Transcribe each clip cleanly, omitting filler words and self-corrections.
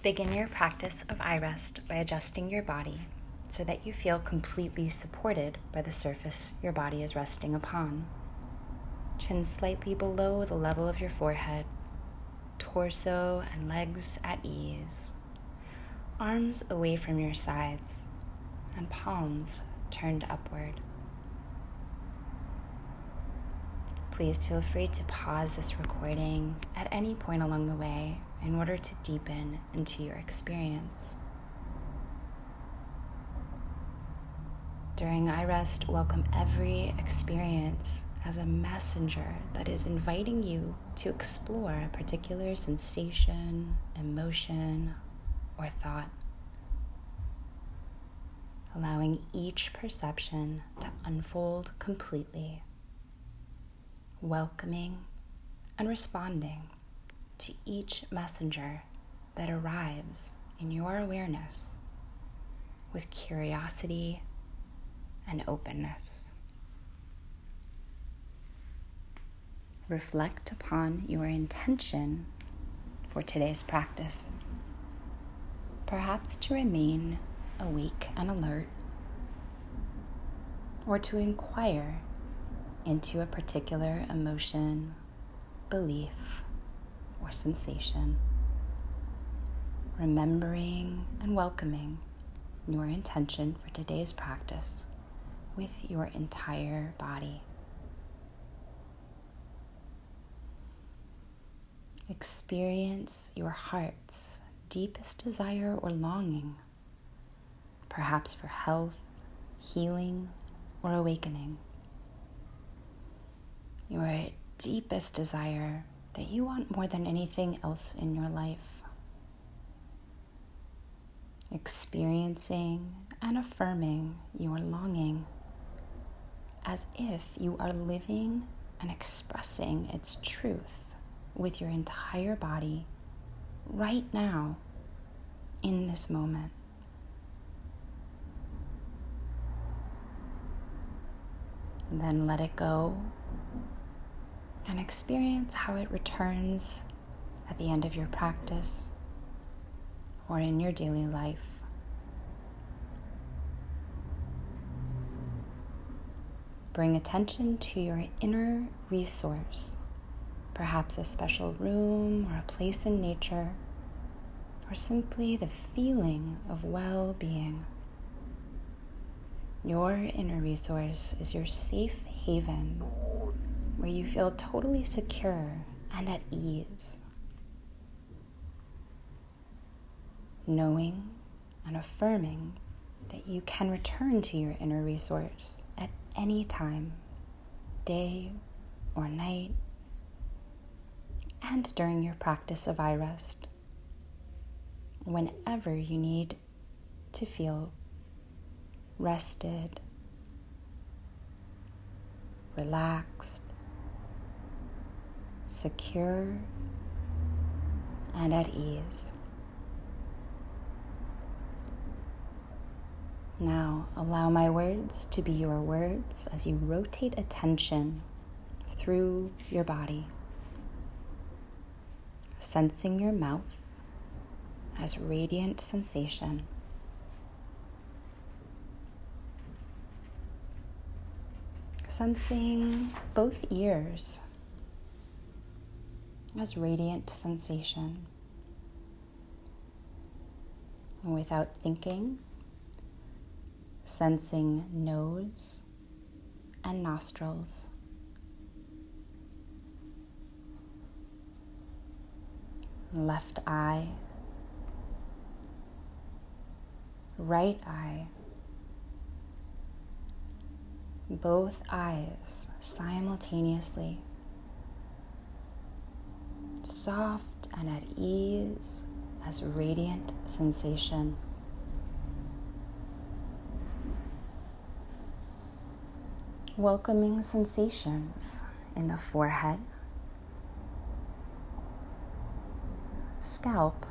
Begin your practice of eye rest by adjusting your body so that you feel completely supported by the surface your body is resting upon. Chin slightly below the level of your forehead, torso and legs at ease, arms away from your sides, and palms turned upward. Please feel free to pause this recording at any point along the way in order to deepen into your experience. During eye rest, welcome every experience as a messenger that is inviting you to explore a particular sensation, emotion, or thought, allowing each perception to unfold completely, welcoming and responding to each messenger that arrives in your awareness with curiosity and openness. Reflect upon your intention for today's practice, perhaps to remain awake and alert, or to inquire into a particular emotion, belief, or sensation, remembering and welcoming your intention for today's practice with your entire body. Experience your heart's deepest desire or longing, perhaps for health, healing, or awakening. Your deepest desire that you want more than anything else in your life. Experiencing and affirming your longing as if you are living and expressing its truth with your entire body right now in this moment. Then let it go and experience how it returns at the end of your practice or in your daily life. Bring attention to your inner resource, perhaps a special room or a place in nature, or simply the feeling of well-being. Your inner resource is your safe haven, where you feel totally secure and at ease, knowing and affirming that you can return to your inner resource at any time, day or night, and during your practice of eye rest, whenever you need to feel rested, relaxed, secure, and at ease. Now, allow my words to be your words as you rotate attention through your body, sensing your mouth as radiant sensation, sensing both ears as radiant sensation. Without thinking, sensing nose and nostrils, left eye, right eye, both eyes simultaneously, soft and at ease as radiant sensation. Welcoming sensations in the forehead, scalp,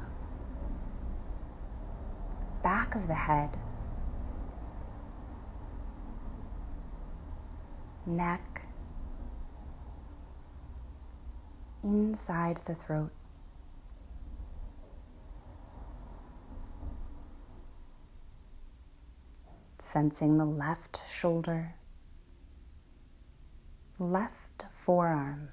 back of the head, neck, inside the throat, Sensing the left shoulder, left forearm,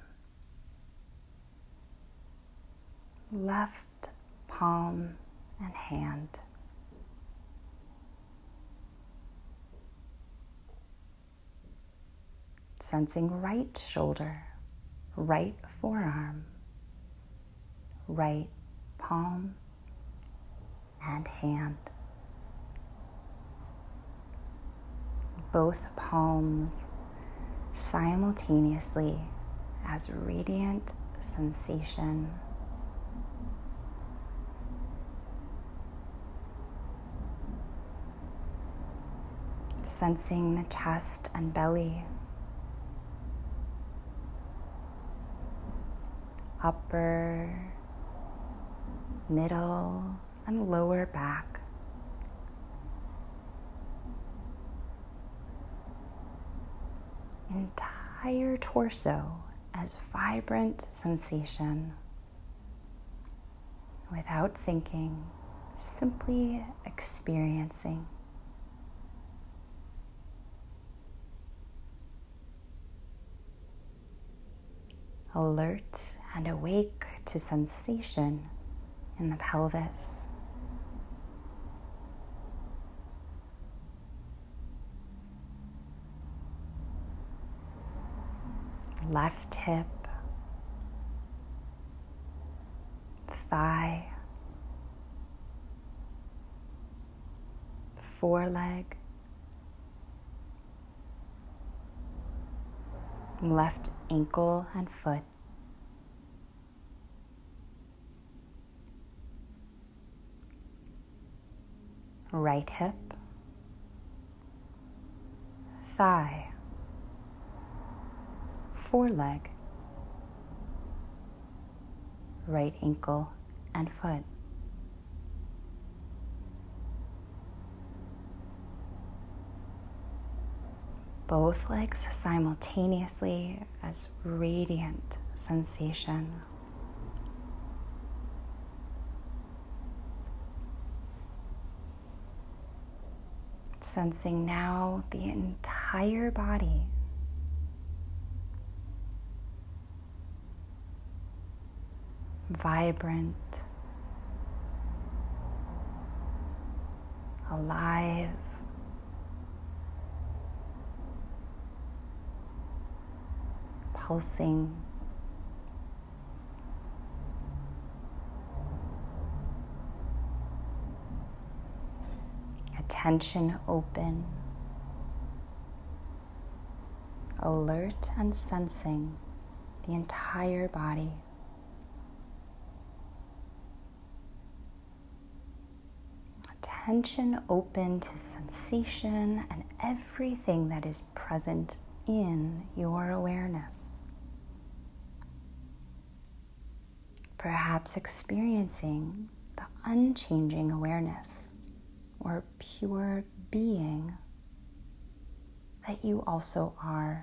left palm and hand. Sensing right shoulder, right forearm, right palm and hand. Both palms simultaneously as radiant sensation. Sensing the chest and belly, upper, middle, and lower back. Entire torso as vibrant sensation. Without thinking, simply experiencing. Alert and awake to sensation in the pelvis. Left hip, thigh, foreleg, left ankle and foot. Right hip, thigh, foreleg, right ankle and foot. Both legs simultaneously as radiant sensation. Sensing now the entire body. Vibrant, alive, pulsing, attention open, alert and sensing the entire body. Attention open to sensation and everything that is present in your awareness. Perhaps experiencing the unchanging awareness or pure being that you also are,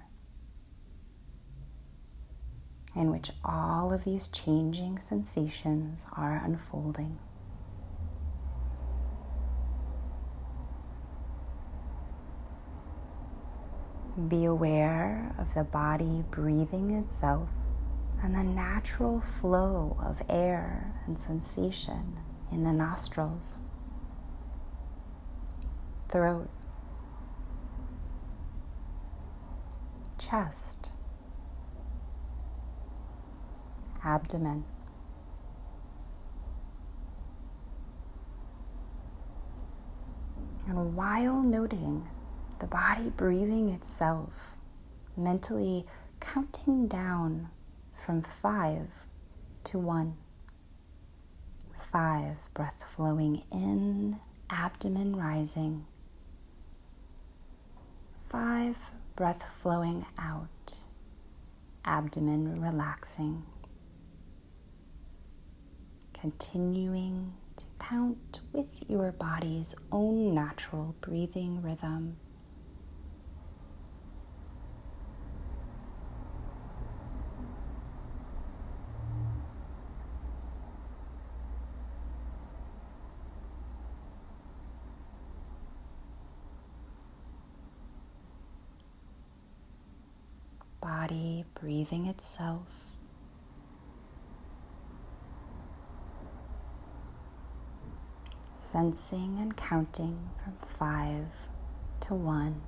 in which all of these changing sensations are unfolding. Be aware of the body breathing itself and the natural flow of air and sensation in the nostrils, throat, chest, abdomen. And while noting the body breathing itself, mentally counting down from 5 to 1. 5, breath flowing in, abdomen rising. 5, breath flowing out, abdomen relaxing. Continuing to count with your body's own natural breathing rhythm. body breathing itself. Sensing and counting from 5 to 1.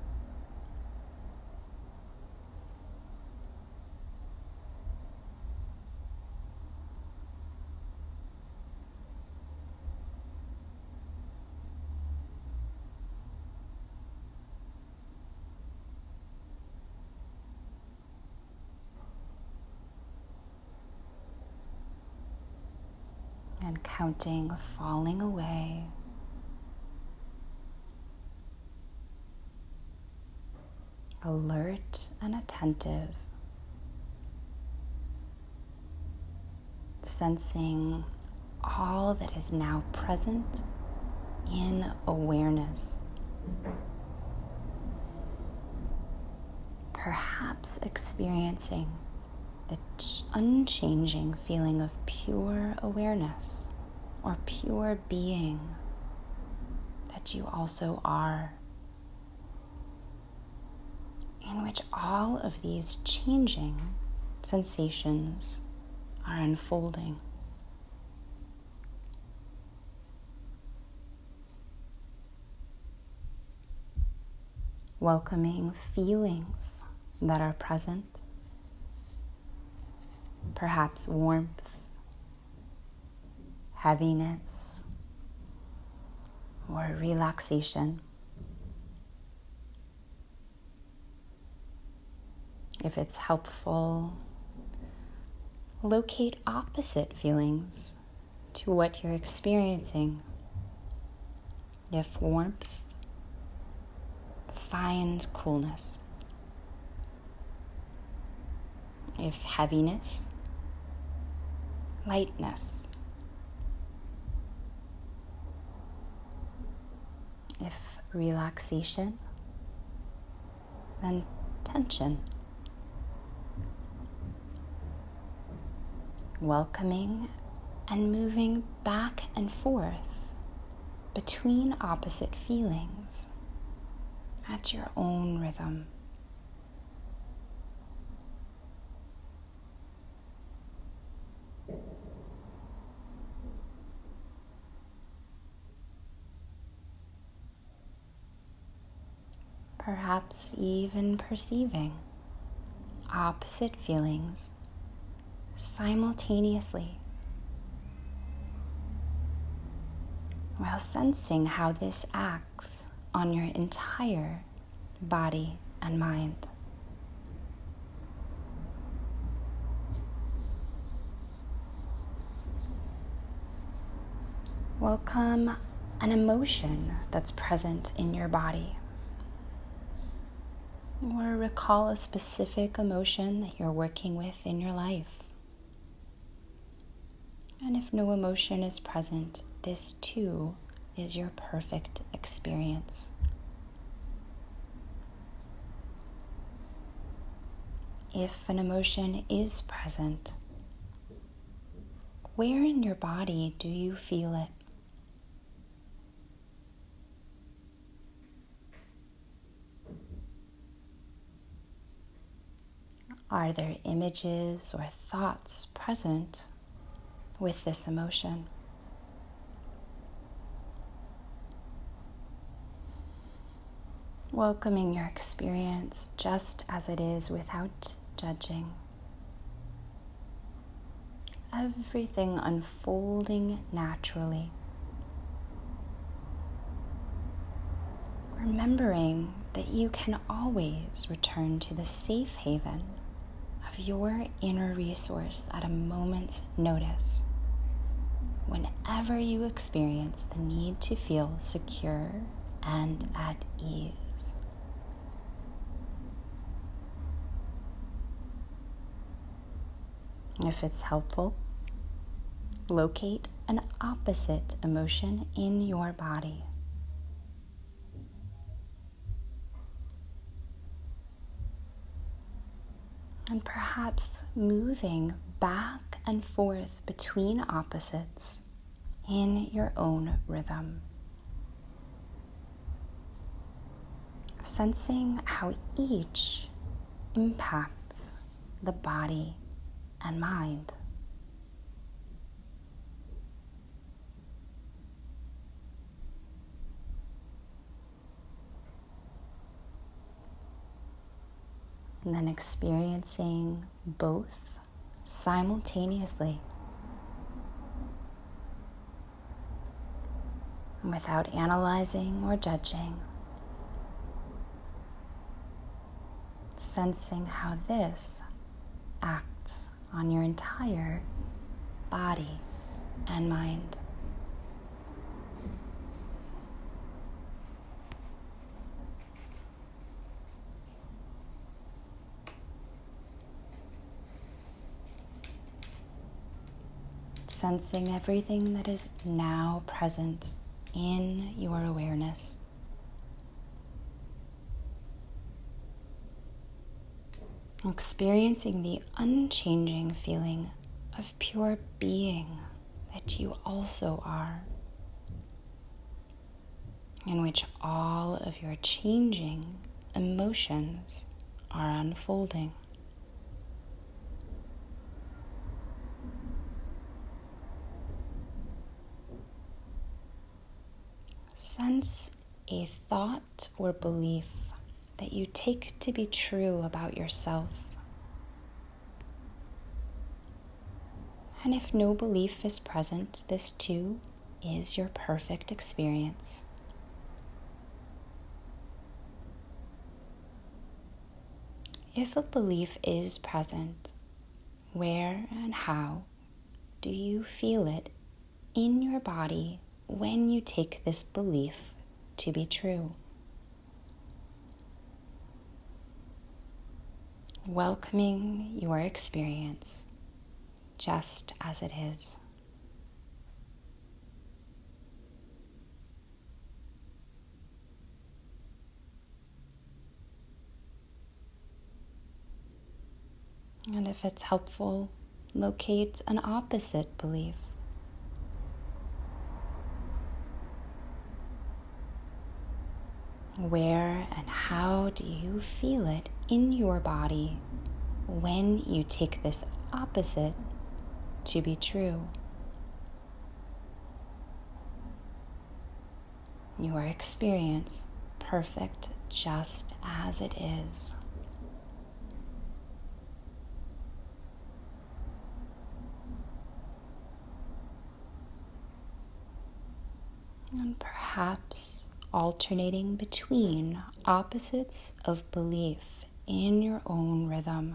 And counting falling away. Alert and attentive. Sensing all that is now present in awareness. Perhaps experiencing the unchanging feeling of pure awareness or pure being that you also are, in which all of these changing sensations are unfolding. Welcoming feelings that are present. Perhaps warmth, heaviness, or relaxation. If it's helpful, locate opposite feelings to what you're experiencing. If warmth, find coolness. If heaviness, lightness. If relaxation, then tension. Welcoming and moving back and forth between opposite feelings at your own rhythm. Perhaps even perceiving opposite feelings simultaneously, while sensing how this acts on your entire body and mind. Welcome an emotion that's present in your body. Or recall a specific emotion that you're working with in your life. And if no emotion is present, this too is your perfect experience. If an emotion is present, where in your body do you feel it? Are there images or thoughts present with this emotion? Welcoming your experience just as it is without judging. Everything unfolding naturally. Remembering that you can always return to the safe haven of your inner resource at a moment's notice, whenever you experience the need to feel secure and at ease. If it's helpful, locate an opposite emotion in your body. And perhaps moving back and forth between opposites in your own rhythm. Sensing how each impacts the body and mind. And then experiencing both simultaneously without analyzing or judging, sensing how this acts on your entire body and mind. Sensing everything that is now present in your awareness. Experiencing the unchanging feeling of pure being that you also are, in which all of your changing emotions are unfolding. Sense a thought or belief that you take to be true about yourself. And if no belief is present, this too is your perfect experience. If a belief is present, where and how do you feel it in your body when you take this belief to be true? Welcoming your experience just as it is. And if it's helpful, locate an opposite belief. Where and how do you feel it in your body when you take this opposite to be true? Your experience perfect just as it is. And perhaps alternating between opposites of belief in your own rhythm.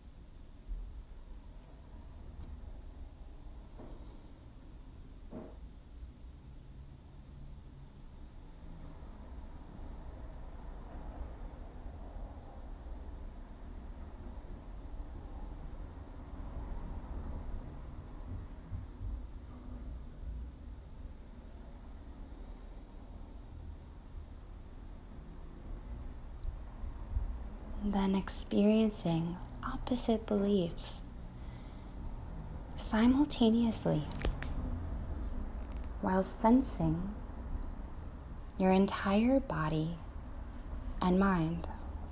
Then experiencing opposite beliefs simultaneously while sensing your entire body and mind.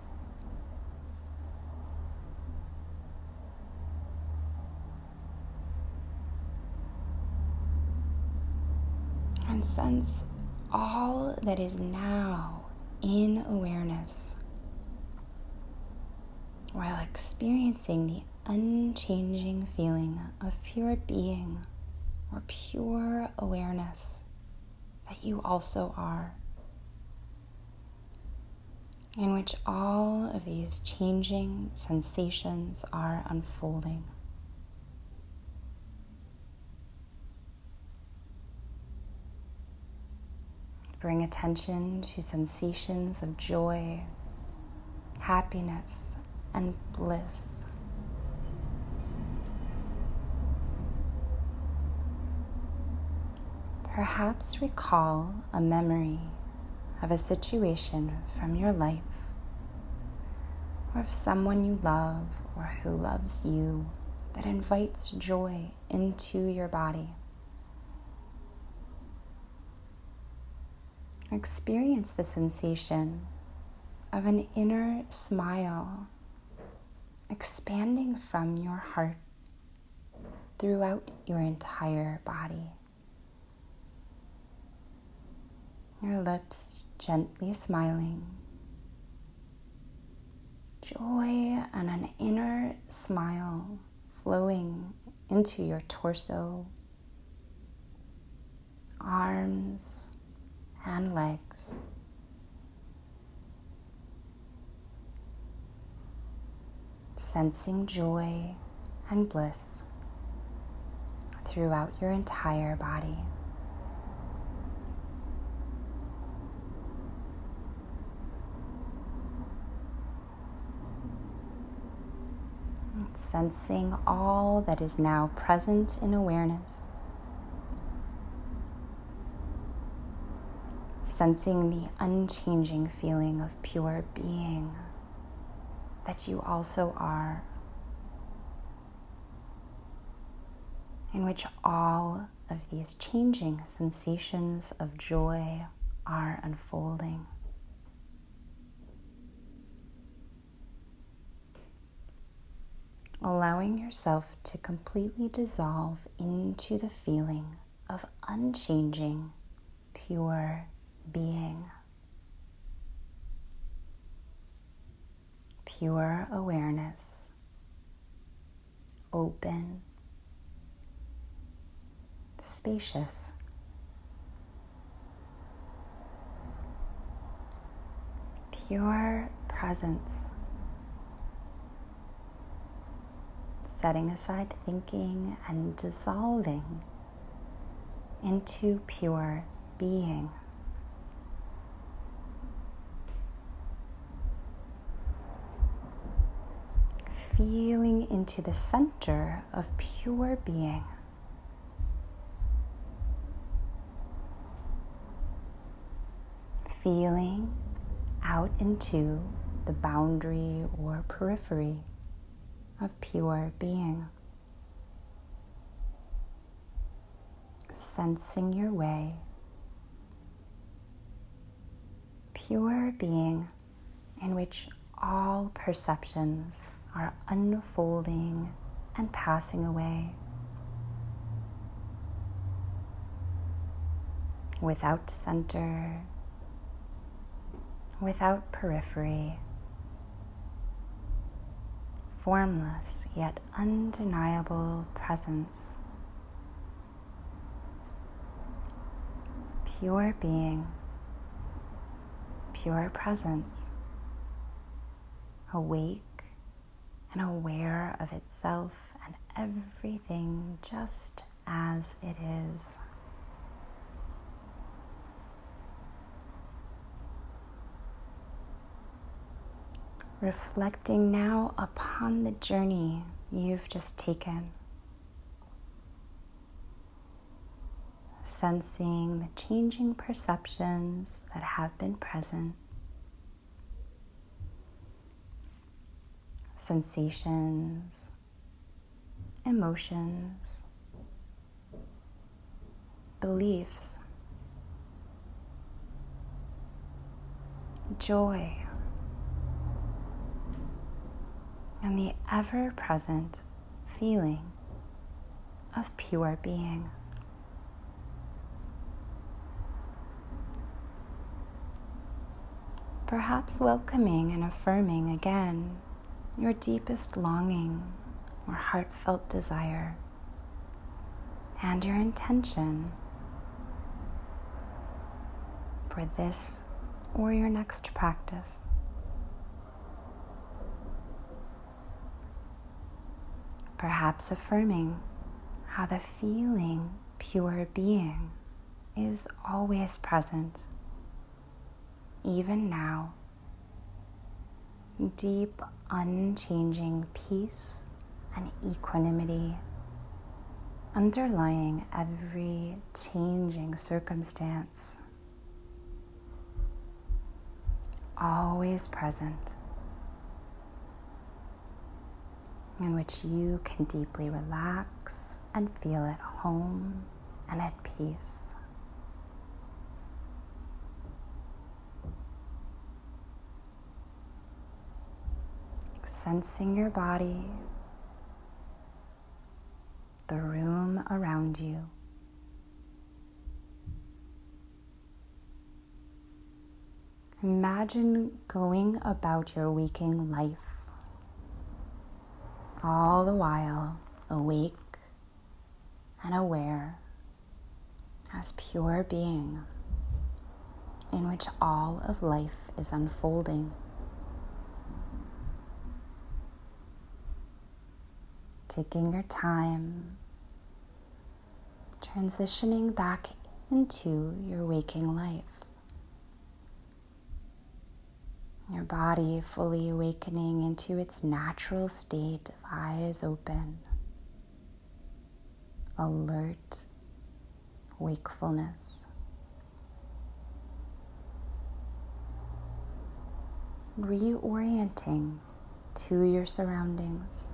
And sense all that is now in awareness, while experiencing the unchanging feeling of pure being or pure awareness that you also are, in which all of these changing sensations are unfolding. Bring attention to sensations of joy, happiness, and bliss. Perhaps recall a memory of a situation from your life, or of someone you love or who loves you, that invites joy into your body. Experience the sensation of an inner smile expanding from your heart throughout your entire body. Your lips gently smiling. Joy and an inner smile flowing into your torso, arms, and legs. Sensing joy and bliss throughout your entire body. Sensing all that is now present in awareness. Sensing the unchanging feeling of pure being that you also are, in which all of these changing sensations of joy are unfolding. Allowing yourself to completely dissolve into the feeling of unchanging, pure being. Pure awareness, open, spacious, pure presence, setting aside thinking and dissolving into pure being. Feeling into the center of pure being. Feeling out into the boundary or periphery of pure being. Sensing your way. Pure being in which all perceptions are unfolding and passing away. Without center, without periphery, formless yet undeniable presence. Pure being, pure presence, awake and aware of itself and everything just as it is. Reflecting now upon the journey you've just taken. Sensing the changing perceptions that have been present. Sensations, emotions, beliefs, joy, and the ever-present feeling of pure being. Perhaps welcoming and affirming again your deepest longing or heartfelt desire and your intention for this or your next practice. Perhaps affirming how the feeling pure being is always present, even now. Deep, unchanging peace and equanimity underlying every changing circumstance. Always present, in which you can deeply relax and feel at home and at peace. sensing your body, the room around you. Imagine going about your waking life, all the while awake and aware as pure being in which all of life is unfolding. Taking your time, transitioning back into your waking life. Your body fully awakening into its natural state of eyes open, alert wakefulness. Reorienting to your surroundings,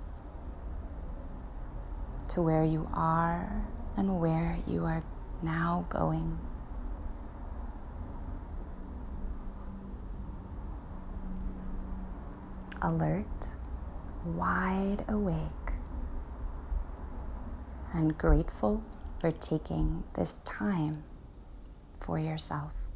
to where you are and where you are now going. Alert, wide awake, and grateful for taking this time for yourself.